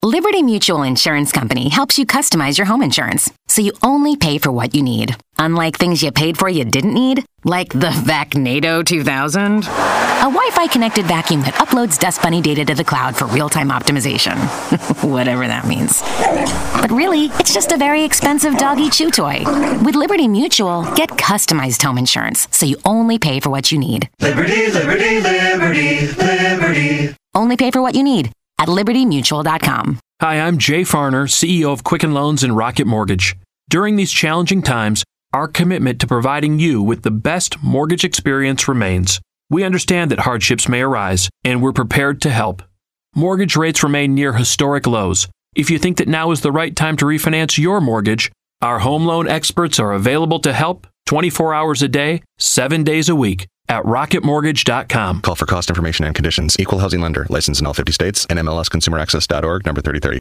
Liberty Mutual Insurance Company helps you customize your home insurance so you only pay for what you need. Unlike things you paid for you didn't need, like the Vacnado 2000. A Wi-Fi connected vacuum that uploads Dust Bunny data to the cloud for real-time optimization. Whatever that means. But really, it's just a very expensive doggy chew toy. With Liberty Mutual, get customized home insurance so you only pay for what you need. Liberty, liberty, liberty, liberty. Only pay for what you need at libertymutual.com. Hi, I'm Jay Farner, CEO of Quicken Loans and Rocket Mortgage. During these challenging times, our commitment to providing you with the best mortgage experience remains. We understand that hardships may arise, and we're prepared to help. Mortgage rates remain near historic lows. If you think that now is the right time to refinance your mortgage, our home loan experts are available to help 24 hours a day, 7 days a week at rocketmortgage.com. Call for cost information and conditions. Equal housing lender. Licensed in all 50 states. NMLSconsumeraccess.org, number 3030.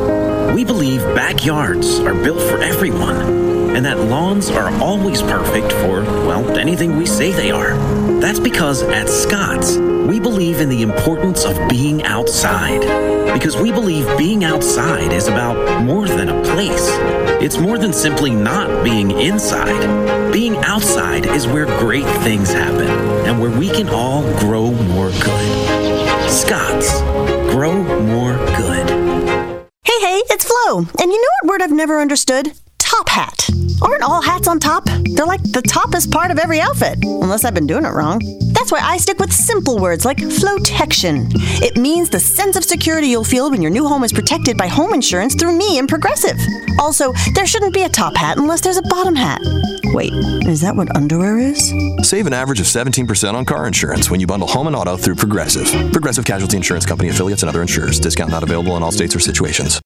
We believe backyards are built for everyone, and that lawns are always perfect for, well, anything we say they are. That's because at Scott's, we believe in the importance of being outside. Because we believe being outside is about more than a place. It's more than simply not being inside. Being outside is where great things happen and where we can all grow more good. Scott's. Grow more good. Hey, it's Flo. And you know what word I've never understood? Top hat. Aren't all hats on top? They're like the toppest part of every outfit, unless I've been doing it wrong. That's why I stick with simple words like Flotection. It means the sense of security you'll feel when your new home is protected by home insurance through me and Progressive. Also, there shouldn't be a top hat unless there's a bottom hat. Wait, is that what underwear is? Save an average of 17% on car insurance when you bundle home and auto through Progressive. Progressive Casualty Insurance Company affiliates and other insurers. Discount not available in all states or situations.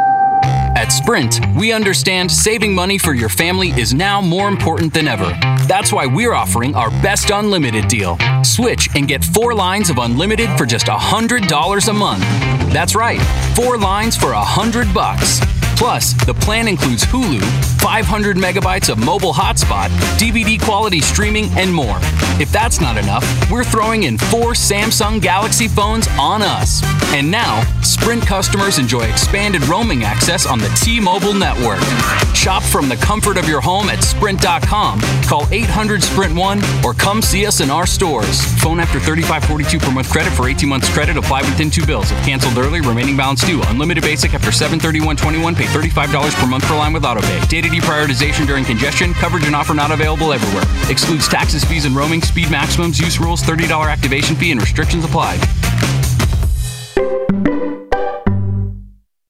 At Sprint, we understand saving money for your family is now more important than ever. That's why we're offering our best unlimited deal. Switch and get 4 lines of unlimited for just $100 a month. That's right, 4 lines for $100. Plus, the plan includes Hulu, 500 megabytes of mobile hotspot, DVD quality streaming, and more. If that's not enough, we're throwing in 4 Samsung Galaxy phones on us. And now, Sprint customers enjoy expanded roaming access on the T-Mobile network. Shop from the comfort of your home at Sprint.com. Call 800-SPRINT-1 or come see us in our stores. Phone after $35.42 per month credit for 18 months credit. Apply within 2 bills. If canceled early, remaining balance due. Unlimited basic after $731.21. Pay $35 per month per line with AutoPay. Data deprioritization during congestion. Coverage and offer not available everywhere. Excludes taxes, fees, and roaming. Speed maximums, use rules, $30 activation fee, and restrictions apply.